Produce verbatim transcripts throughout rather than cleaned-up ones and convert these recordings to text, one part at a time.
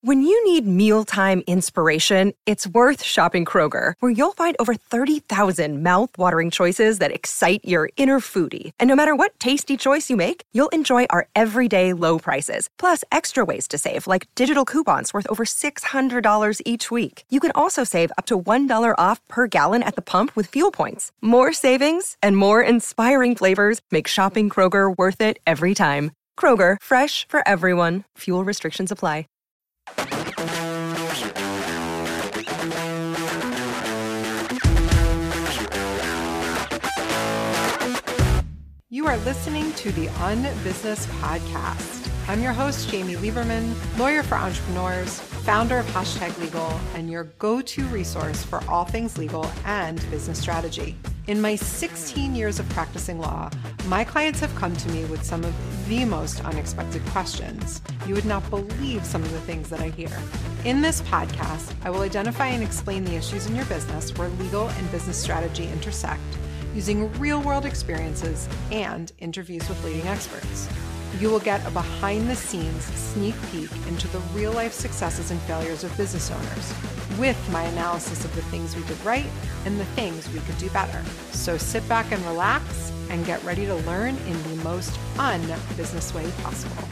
When you need mealtime inspiration, it's worth shopping Kroger, where you'll find over thirty thousand mouth-watering choices that excite your inner foodie. And no matter what tasty choice you make, you'll enjoy our everyday low prices, plus extra ways to save, like digital coupons worth over six hundred dollars each week. You can also save up to one dollar off per gallon at the pump with fuel points. More savings and more inspiring flavors make shopping Kroger worth it every time. Kroger, fresh for everyone. Fuel restrictions apply. You are listening to the Unbusiness Podcast. I'm your host, Jamie Lieberman, lawyer for entrepreneurs, founder of Hashtag Legal, and your go-to resource for all things legal and business strategy. In my sixteen years of practicing law, my clients have come to me with some of the most unexpected questions. You would not believe some of the things that I hear. In this podcast, I will identify and explain the issues in your business where legal and business strategy intersect, using real-world experiences and interviews with leading experts. You will get a behind-the-scenes sneak peek into the real-life successes and failures of business owners, with my analysis of the things we did right and the things we could do better. So sit back and relax and get ready to learn in the most un-business way possible.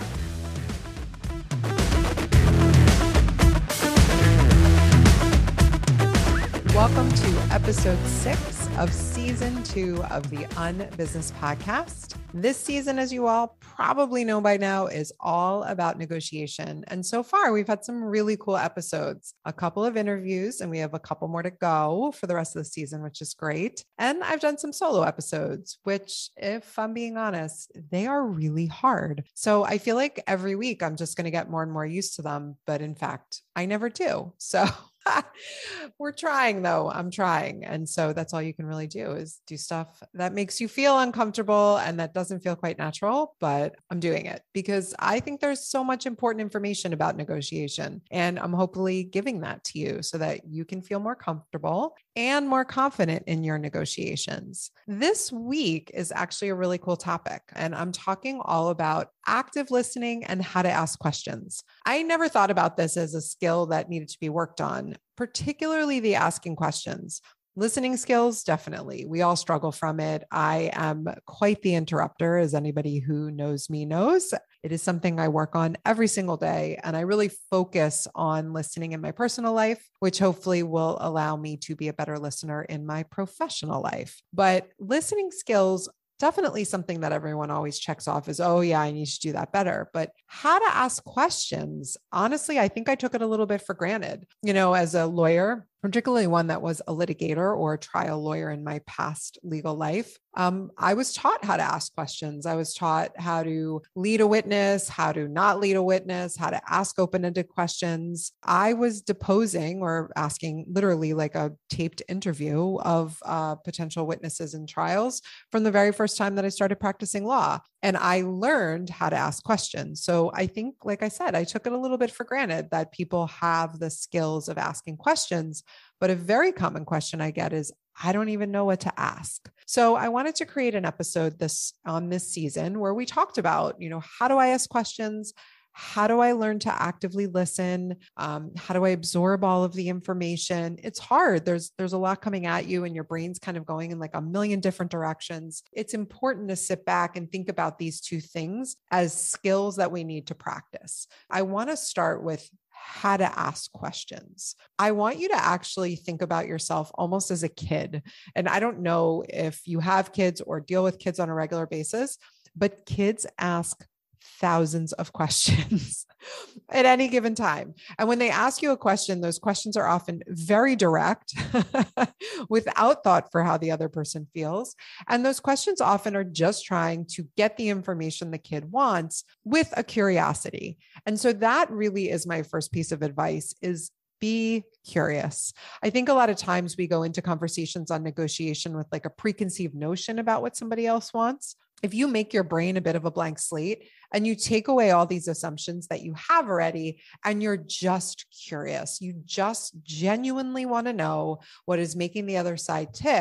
Welcome to episode six of season two of the Unbusiness Podcast. This season, as you all probably know by now, is all about negotiation. And so far, we've had some really cool episodes, a couple of interviews, and we have a couple more to go for the rest of the season, which is great. And I've done some solo episodes, which, if I'm being honest, they are really hard. So I feel like every week I'm just going to get more and more used to them. But in fact, I never do. So we're trying though. I'm trying. And so that's all you can really do is do stuff that makes you feel uncomfortable and that doesn't feel quite natural, but I'm doing it because I think there's so much important information about negotiation. And I'm hopefully giving that to you so that you can feel more comfortable and more confident in your negotiations. This week is actually a really cool topic. And I'm talking all about active listening and how to ask questions. I never thought about this as a skill that needed to be worked on, particularly the asking questions. Listening skills, definitely. We all struggle from it. I am quite the interrupter, as anybody who knows me knows. It is something I work on every single day, and I really focus on listening in my personal life, which hopefully will allow me to be a better listener in my professional life. But listening skills, definitely something that everyone always checks off is, oh yeah, I need to do that better. But how to ask questions, honestly, I think I took it a little bit for granted. You know, as a lawyer, particularly one that was a litigator or a trial lawyer in my past legal life, um, I was taught how to ask questions. I was taught how to lead a witness, how to not lead a witness, how to ask open-ended questions. I was deposing or asking literally like a taped interview of uh, potential witnesses in trials from the very first time that I started practicing law. And I learned how to ask questions. So I think, like I said, I took it a little bit for granted that people have the skills of asking questions. But a very common question I get is, I don't even know what to ask. So I wanted to create an episode this on this season where we talked about, you know, how do I ask questions? How do I learn to actively listen? Um, how do I absorb all of the information? It's hard. There's, there's a lot coming at you and your brain's kind of going in like a million different directions. It's important to sit back and think about these two things as skills that we need to practice. I want to start with how to ask questions. I want you to actually think about yourself almost as a kid. And I don't know if you have kids or deal with kids on a regular basis, but kids ask thousands of questions at any given time. And when they ask you a question, those questions are often very direct without thought for how the other person feels. And those questions often are just trying to get the information the kid wants with a curiosity. And so that really is my first piece of advice is be curious. I think a lot of times we go into conversations on negotiation with like a preconceived notion about what somebody else wants. If you make your brain a bit of a blank slate and you take away all these assumptions that you have already, and you're just curious, you just genuinely want to know what is making the other side tick,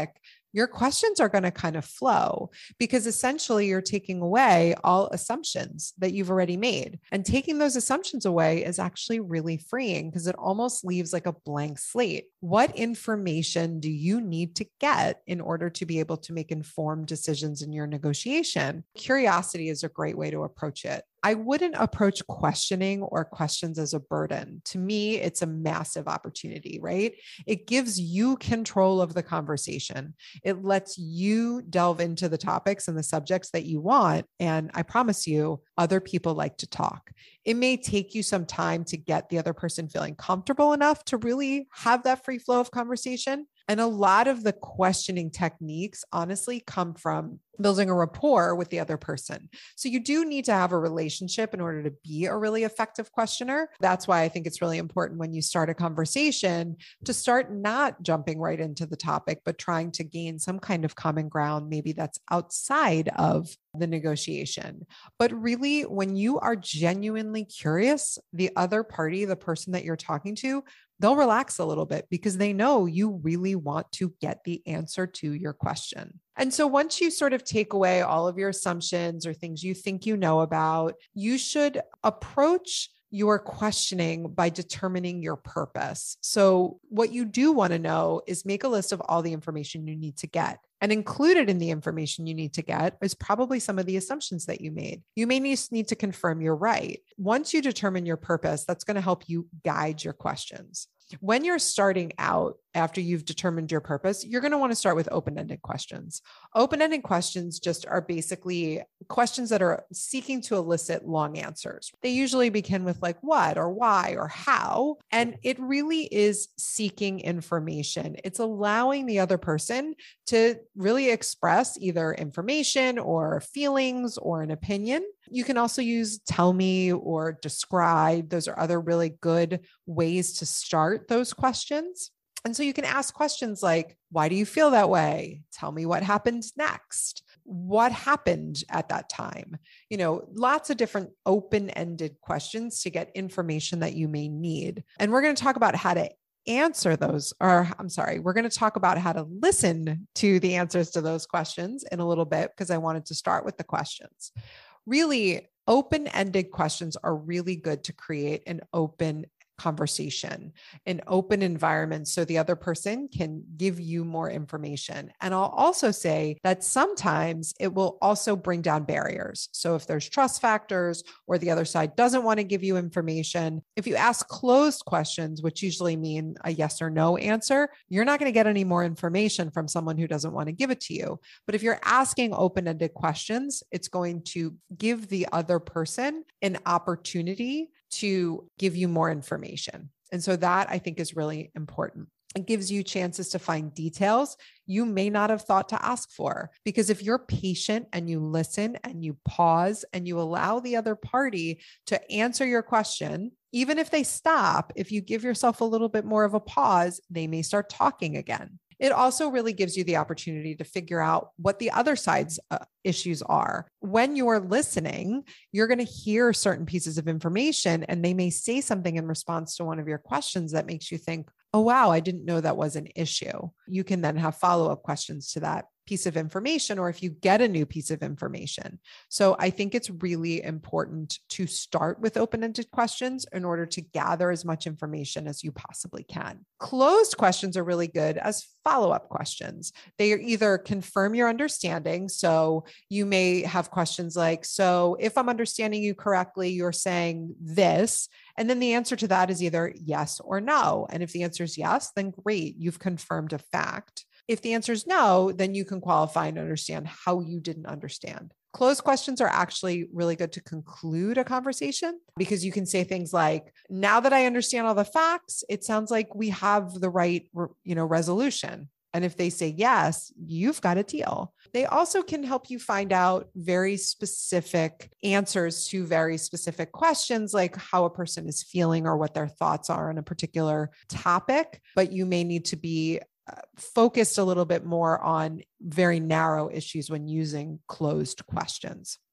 your questions are going to kind of flow because essentially you're taking away all assumptions that you've already made. And taking those assumptions away is actually really freeing because it almost leaves like a blank slate. What information do you need to get in order to be able to make informed decisions in your negotiation? Curiosity is a great way to approach it. I wouldn't approach questioning or questions as a burden. To me, it's a massive opportunity, right? It gives you control of the conversation. It lets you delve into the topics and the subjects that you want. And I promise you, other people like to talk. It may take you some time to get the other person feeling comfortable enough to really have that free flow of conversation. And a lot of the questioning techniques, honestly, come from building a rapport with the other person. So you do need to have a relationship in order to be a really effective questioner. That's why I think it's really important when you start a conversation to start not jumping right into the topic, but trying to gain some kind of common ground, maybe that's outside of the negotiation. But really, when you are genuinely curious, the other party, the person that you're talking to, they'll relax a little bit because they know you really want to get the answer to your question. And so once you sort of take away all of your assumptions or things you think you know about, you should approach your questioning by determining your purpose. So what you do want to know is make a list of all the information you need to get. And included in the information you need to get is probably some of the assumptions that you made. You may need to confirm you're right. Once you determine your purpose, that's going to help you guide your questions. When you're starting out, after you've determined your purpose, you're going to want to start with open-ended questions. Open-ended questions just are basically questions that are seeking to elicit long answers. They usually begin with like what or why or how, and it really is seeking information. It's allowing the other person to really express either information or feelings or an opinion. You can also use tell me or describe. Those are other really good ways to start those questions. And so you can ask questions like, why do you feel that way? Tell me what happened next. What happened at that time? You know, lots of different open-ended questions to get information that you may need. And we're going to talk about how to answer those, or I'm sorry, we're going to talk about how to listen to the answers to those questions in a little bit, because I wanted to start with the questions. Really, open-ended questions are really good to create an open conversation, an open environment so the other person can give you more information. And I'll also say that sometimes it will also bring down barriers. So if there's trust factors or the other side doesn't want to give you information, if you ask closed questions, which usually mean a yes or no answer, you're not going to get any more information from someone who doesn't want to give it to you. But if you're asking open-ended questions, it's going to give the other person an opportunity to give you more information. And so that I think is really important. It gives you chances to find details you may not have thought to ask for. Because if you're patient and you listen and you pause and you allow the other party to answer your question, even if they stop, if you give yourself a little bit more of a pause, they may start talking again. It also really gives you the opportunity to figure out what the other side's uh, issues are. When you're listening, you're going to hear certain pieces of information, and they may say something in response to one of your questions that makes you think, oh, wow, I didn't know that was an issue. You can then have follow-up questions to that piece of information, or if you get a new piece of information. So I think it's really important to start with open-ended questions in order to gather as much information as you possibly can. Closed questions are really good as follow-up questions. They either confirm your understanding. So you may have questions like, so if I'm understanding you correctly, you're saying this, and then the answer to that is either yes or no. And if the answer is yes, then great, you've confirmed a fact. If the answer is no, then you can qualify and understand how you didn't understand. Closed questions are actually really good to conclude a conversation, because you can say things like, now that I understand all the facts, it sounds like we have the right, you know, resolution. And if they say yes, you've got a deal. They also can help you find out very specific answers to very specific questions, like how a person is feeling or what their thoughts are on a particular topic. But you may need to be focused a little bit more on very narrow issues when using closed questions.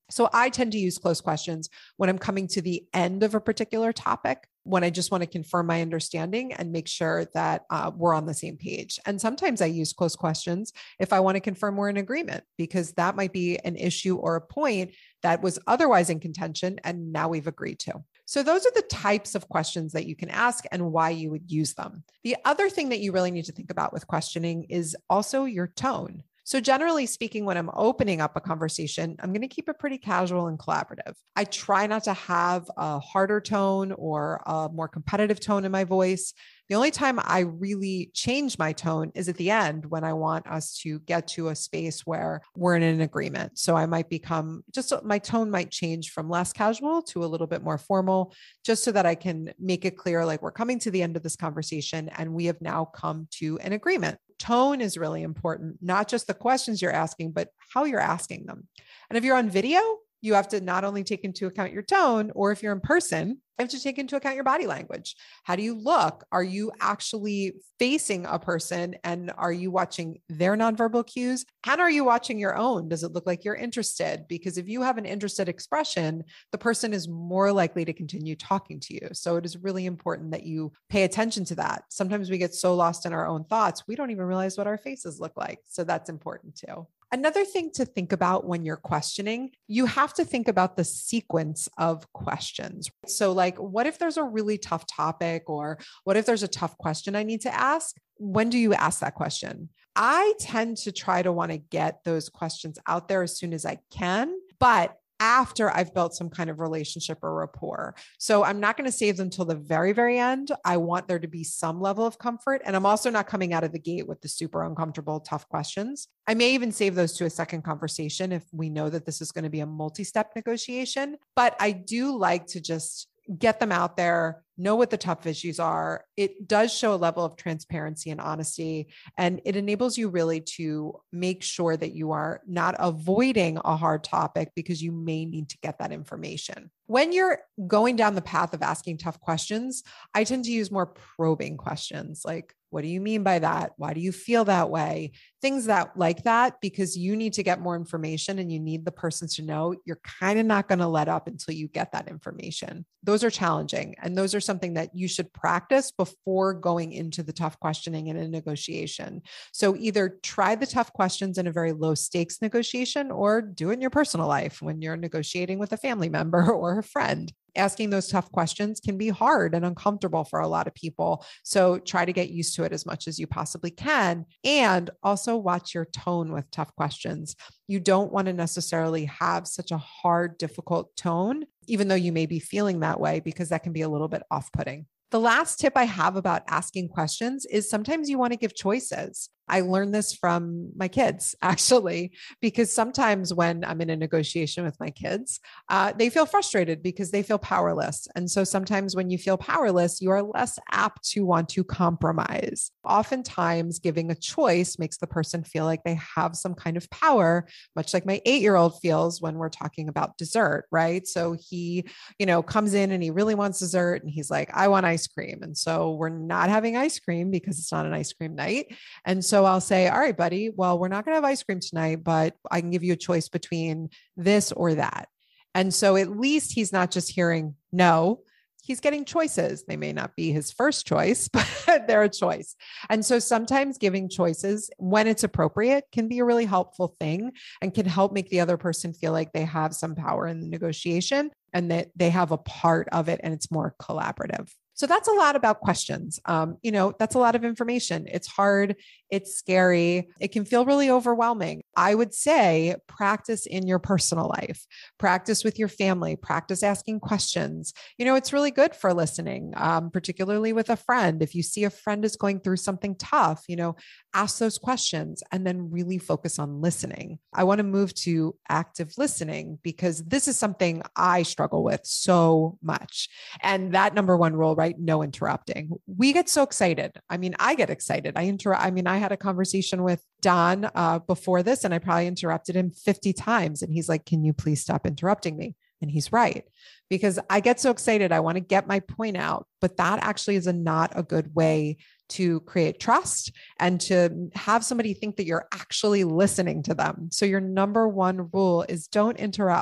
So I tend to use close questions when I'm coming to the end of a particular topic, when I just want to confirm my understanding and make sure that uh, we're on the same page. And sometimes I use close questions if I want to confirm we're in agreement, because that might be an issue or a point that was otherwise in contention and now we've agreed to. So those are the types of questions that you can ask and why you would use them. The other thing that you really need to think about with questioning is also your tone. So generally speaking, when I'm opening up a conversation, I'm going to keep it pretty casual and collaborative. I try not to have a harder tone or a more competitive tone in my voice. The only time I really change my tone is at the end when I want us to get to a space where we're in an agreement. So I might become just, my tone might change from less casual to a little bit more formal, just so that I can make it clear, like we're coming to the end of this conversation and we have now come to an agreement. Tone is really important, not just the questions you're asking, but how you're asking them. And if you're on video, you have to not only take into account your tone, or if you're in person, you have to take into account your body language. How do you look? Are you actually facing a person, and are you watching their nonverbal cues? And are you watching your own? Does it look like you're interested? Because if you have an interested expression, the person is more likely to continue talking to you. So it is really important that you pay attention to that. Sometimes we get so lost in our own thoughts, we don't even realize what our faces look like. So that's important too. Another thing to think about when you're questioning, you have to think about the sequence of questions. So like, what if there's a really tough topic, or what if there's a tough question I need to ask? When do you ask that question? I tend to try to want to get those questions out there as soon as I can, but after I've built some kind of relationship or rapport. So I'm not going to save them till the very, very end. I want there to be some level of comfort. And I'm also not coming out of the gate with the super uncomfortable, tough questions. I may even save those to a second conversation if we know that this is going to be a multi-step negotiation. But I do like to just get them out there, know what the tough issues are. It does show a level of transparency and honesty, and it enables you really to make sure that you are not avoiding a hard topic because you may need to get that information. When you're going down the path of asking tough questions, I tend to use more probing questions like, what do you mean by that? Why do you feel that way? Things that like that, because you need to get more information and you need the person to know you're kind of not going to let up until you get that information. Those are challenging. And those are something that you should practice before going into the tough questioning in a negotiation. So either try the tough questions in a very low stakes negotiation, or do it in your personal life when you're negotiating with a family member or a friend. Asking those tough questions can be hard and uncomfortable for a lot of people. So try to get used to it as much as you possibly can. And also watch your tone with tough questions. You don't want to necessarily have such a hard, difficult tone, even though you may be feeling that way, because that can be a little bit off-putting. The last tip I have about asking questions is sometimes you want to give choices. I learned this from my kids, actually, because sometimes when I'm in a negotiation with my kids, uh, they feel frustrated because they feel powerless. And so sometimes when you feel powerless, you are less apt to want to compromise. Oftentimes, giving a choice makes the person feel like they have some kind of power, much like my eight-year-old feels when we're talking about dessert, right? So he, you know, comes in and he really wants dessert and he's like, I want ice cream. And so we're not having ice cream because it's not an ice cream night. And so So I'll say, all right, buddy, well, we're not going to have ice cream tonight, but I can give you a choice between this or that. And so at least he's not just hearing no, he's getting choices. They may not be his first choice, but they're a choice. And so sometimes giving choices when it's appropriate can be a really helpful thing and can help make the other person feel like they have some power in the negotiation and that they have a part of it and it's more collaborative. So that's a lot about questions. Um, you know, that's a lot of information. It's hard. It's scary. It can feel really overwhelming. I would say practice in your personal life, practice with your family, practice asking questions. You know, it's really good for listening, um, particularly with a friend. If you see a friend is going through something tough, you know, ask those questions and then really focus on listening. I want to move to active listening because this is something I struggle with so much. And that number one rule, right? No interrupting. We get so excited. I mean, I get excited. I interrupt. I mean, I had a conversation with Don uh, before this, and I probably interrupted him fifty times. And he's like, can you please stop interrupting me? And he's right, because I get so excited. I want to get my point out, but that actually is a not a good way to create trust and to have somebody think that you're actually listening to them. So your number one rule is don't interrupt.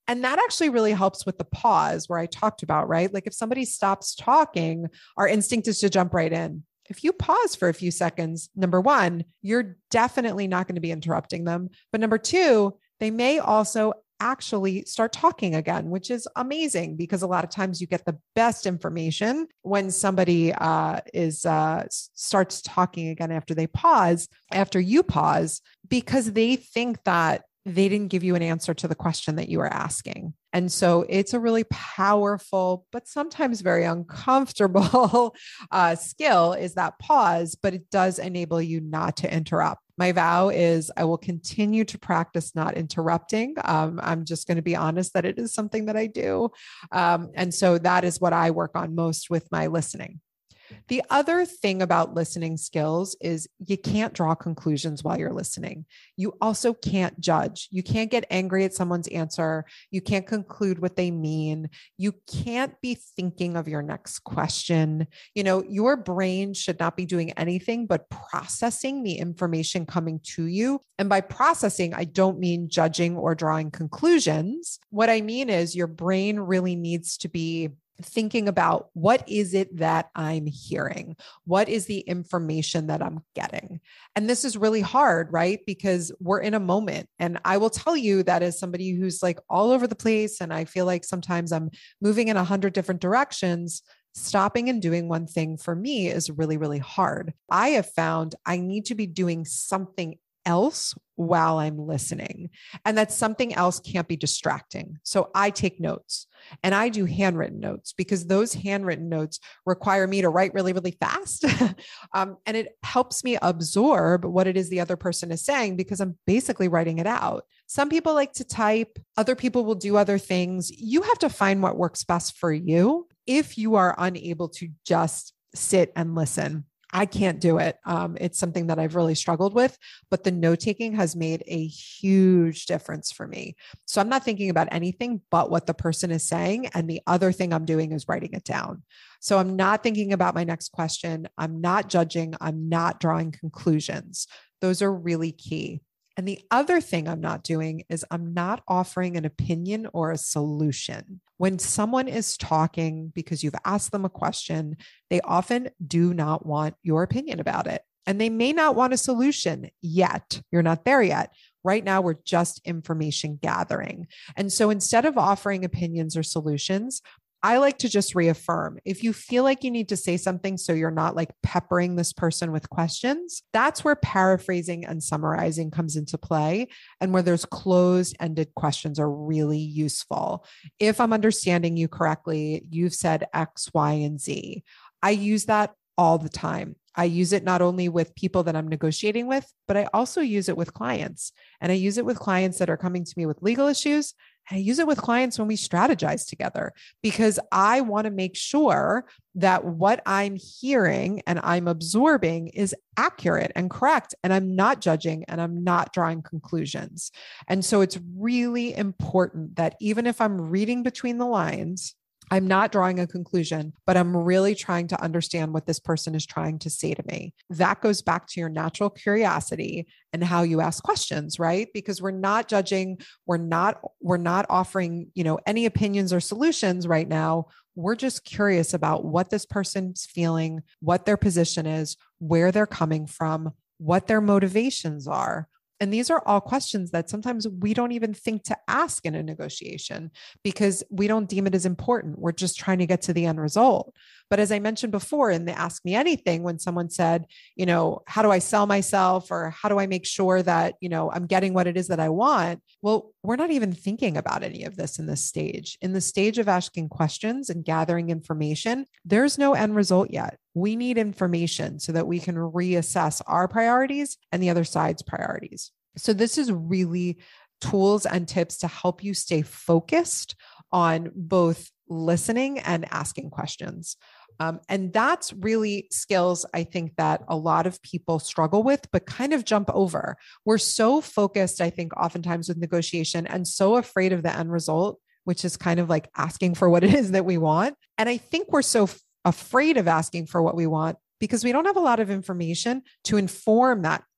And that actually really helps with the pause where I talked about, right? Like if somebody stops talking, our instinct is to jump right in. If you pause for a few seconds, number one, you're definitely not going to be interrupting them. But number two, they may also actually start talking again, which is amazing because a lot of times you get the best information when somebody uh, is uh, starts talking again after they pause, after you pause, because they think that they didn't give you an answer to the question that you were asking. And so it's a really powerful, but sometimes very uncomfortable uh, skill is that pause, but it does enable you not to interrupt. My vow is I will continue to practice not interrupting. Um, I'm just going to be honest that it is something that I do. Um, and so that is what I work on most with my listening. The other thing about listening skills is you can't draw conclusions while you're listening. You also can't judge. You can't get angry at someone's answer. You can't conclude what they mean. You can't be thinking of your next question. You know, your brain should not be doing anything but processing the information coming to you. And by processing, I don't mean judging or drawing conclusions. What I mean is your brain really needs to be thinking about what is it that I'm hearing? What is the information that I'm getting? And this is really hard, right? Because we're in a moment. And I will tell you that as somebody who's like all over the place, and I feel like sometimes I'm moving in a hundred different directions, stopping and doing one thing for me is really, really hard. I have found I need to be doing something else while I'm listening. And that something else can't be distracting. So I take notes and I do handwritten notes because those handwritten notes require me to write really, really fast. um, and it helps me absorb what it is the other person is saying because I'm basically writing it out. Some people like to type, other people will do other things. You have to find what works best for you. If you are unable to just sit and listen, I can't do it. Um, it's something that I've really struggled with, but the note taking has made a huge difference for me. So I'm not thinking about anything but what the person is saying. And the other thing I'm doing is writing it down. So I'm not thinking about my next question. I'm not judging. I'm not drawing conclusions. Those are really key. And the other thing I'm not doing is I'm not offering an opinion or a solution. When someone is talking because you've asked them a question, they often do not want your opinion about it. And they may not want a solution yet. You're not there yet. Right now, we're just information gathering. And so instead of offering opinions or solutions, I like to just reaffirm. If you feel like you need to say something so you're not like peppering this person with questions, that's where paraphrasing and summarizing comes into play and where there's closed-ended questions are really useful. If I'm understanding you correctly, you've said X, Y, and Z. I use that all the time. I use it not only with people that I'm negotiating with, but I also use it with clients. And I use it with clients that are coming to me with legal issues. I use it with clients when we strategize together because I want to make sure that what I'm hearing and I'm absorbing is accurate and correct. And I'm not judging and I'm not drawing conclusions. And so it's really important that even if I'm reading between the lines, I'm not drawing a conclusion, but I'm really trying to understand what this person is trying to say to me. That goes back to your natural curiosity and how you ask questions, right? Because we're not judging, we're not, we're not offering, you know, any opinions or solutions right now. We're just curious about what this person's feeling, what their position is, where they're coming from, what their motivations are. And these are all questions that sometimes we don't even think to ask in a negotiation because we don't deem it as important. We're just trying to get to the end result. But as I mentioned before in the Ask Me Anything, when someone said, you know, how do I sell myself or how do I make sure that, you know, I'm getting what it is that I want? Well, we're not even thinking about any of this in this stage. In the stage of asking questions and gathering information, there's no end result yet. We need information so that we can reassess our priorities and the other side's priorities. So this is really tools and tips to help you stay focused on both listening and asking questions. Um, and that's really skills I think that a lot of people struggle with, but kind of jump over. We're so focused, I think, oftentimes with negotiation and so afraid of the end result, which is kind of like asking for what it is that we want. And I think we're so f- afraid of asking for what we want because we don't have a lot of information to inform that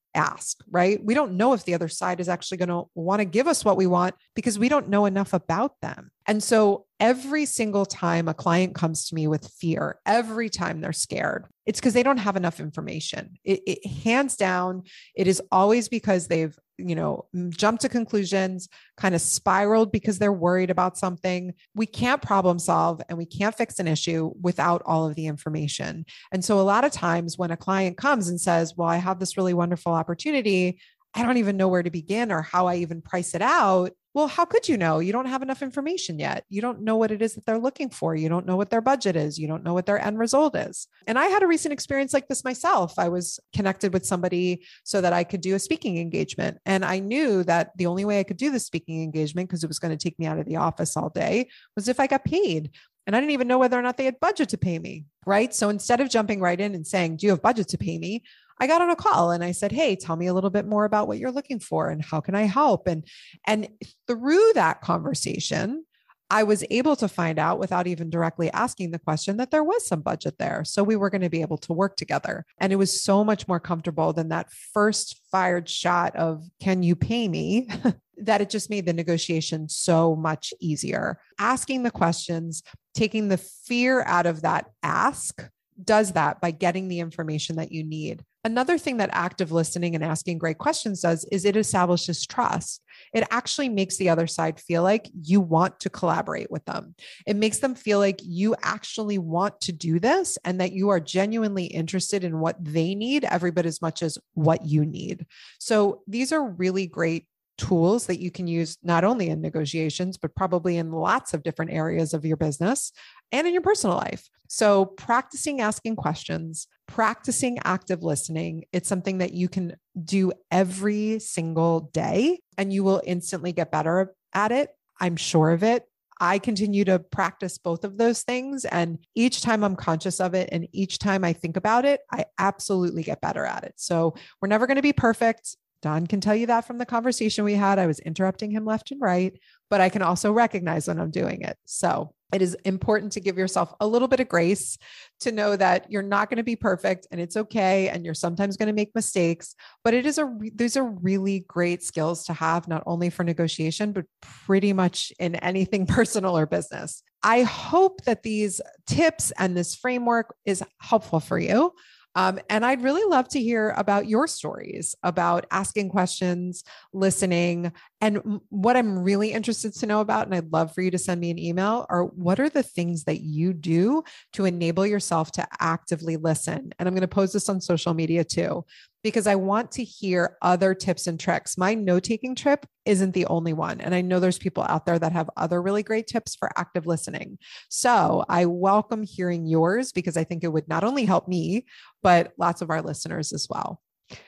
ask, right? We don't know if the other side is actually going to want to give us what we want because we don't know enough about them. And so every single time a client comes to me with fear, every time they're scared, it's because they don't have enough information. It, it hands down, it is always because they've, you know, jumped to conclusions, kind of spiraled because they're worried about something. We can't problem solve and we can't fix an issue without all of the information. And so a lot of times when a client comes and says, well, I have this really wonderful opportunity, I don't even know where to begin or how I even price it out. Well, how could you know? You don't have enough information yet. You don't know what it is that they're looking for. You don't know what their budget is. You don't know what their end result is. And I had a recent experience like this myself. I was connected with somebody so that I could do a speaking engagement. And I knew that the only way I could do the speaking engagement, because it was going to take me out of the office all day, was if I got paid. And I didn't even know whether or not they had budget to pay me, right? So instead of jumping right in and saying, do you have budget to pay me? I got on a call and I said, hey, tell me a little bit more about what you're looking for and how can I help? And, and through that conversation, I was able to find out without even directly asking the question that there was some budget there. So we were going to be able to work together. And it was so much more comfortable than that first fired shot of, can you pay me? that it just made the negotiation so much easier. Asking the questions, taking the fear out of that ask, does that by getting the information that you need. Another thing that active listening and asking great questions does is it establishes trust. It actually makes the other side feel like you want to collaborate with them. It makes them feel like you actually want to do this and that you are genuinely interested in what they need every bit as much as what you need. So these are really great tools that you can use not only in negotiations, but probably in lots of different areas of your business and in your personal life. So practicing asking questions, practicing active listening, it's something that you can do every single day and you will instantly get better at it. I'm sure of it. I continue to practice both of those things. And each time I'm conscious of it and each time I think about it, I absolutely get better at it. So we're never going to be perfect. Don can tell you that from the conversation we had. I was interrupting him left and right, but I can also recognize when I'm doing it. So it is important to give yourself a little bit of grace to know that you're not going to be perfect and it's okay. And you're sometimes going to make mistakes, but it is a, these are really great skills to have, not only for negotiation, but pretty much in anything personal or business. I hope that these tips and this framework is helpful for you. Um, and I'd really love to hear about your stories about asking questions, listening, and what I'm really interested to know about, and I'd love for you to send me an email, are what are the things that you do to enable yourself to actively listen? And I'm going to post this on social media too, because I want to hear other tips and tricks. My note-taking trip isn't the only one. And I know there's people out there that have other really great tips for active listening. So I welcome hearing yours because I think it would not only help me, but lots of our listeners as well.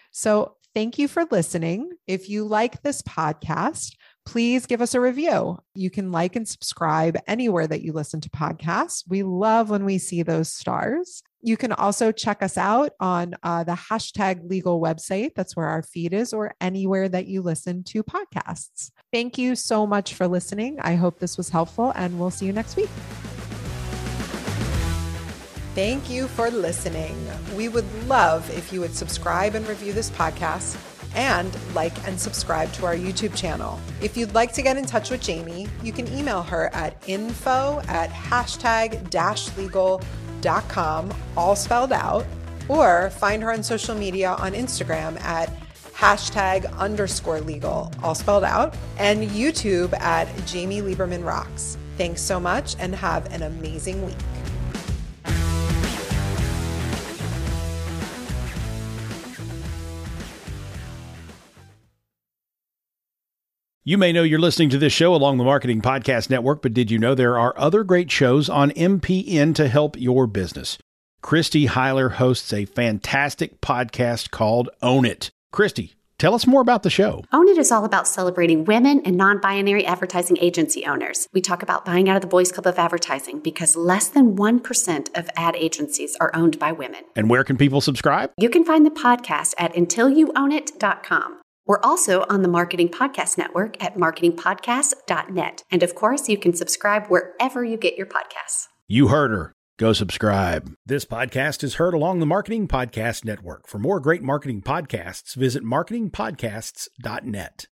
So thank you for listening. If you like this podcast, please give us a review. You can like and subscribe anywhere that you listen to podcasts. We love when we see those stars. You can also check us out on uh, the hashtag legal website. That's where our feed is, or anywhere that you listen to podcasts. Thank you so much for listening. I hope this was helpful, and we'll see you next week. Thank you for listening. We would love if you would subscribe and review this podcast and like and subscribe to our YouTube channel. If you'd like to get in touch with Jamie, you can email her at info at hashtag dash legal dot com, all spelled out, or find her on social media on Instagram at hashtag underscore legal, all spelled out, and YouTube at Jamie Lieberman Rocks. Thanks so much and have an amazing week. You may know you're listening to this show along the Marketing Podcast Network, but did you know there are other great shows on M P N to help your business? Christy Heiler hosts a fantastic podcast called Own It. Christy, tell us more about the show. Own It is all about celebrating women and non-binary advertising agency owners. We talk about buying out of the Boys Club of Advertising because less than one percent of ad agencies are owned by women. And where can people subscribe? You can find the podcast at until you own it dot com. We're also on the Marketing Podcast Network at marketing podcast dot net. And of course, you can subscribe wherever you get your podcasts. You heard her. Go subscribe. This podcast is heard along the Marketing Podcast Network. For more great marketing podcasts, visit marketing podcasts dot net.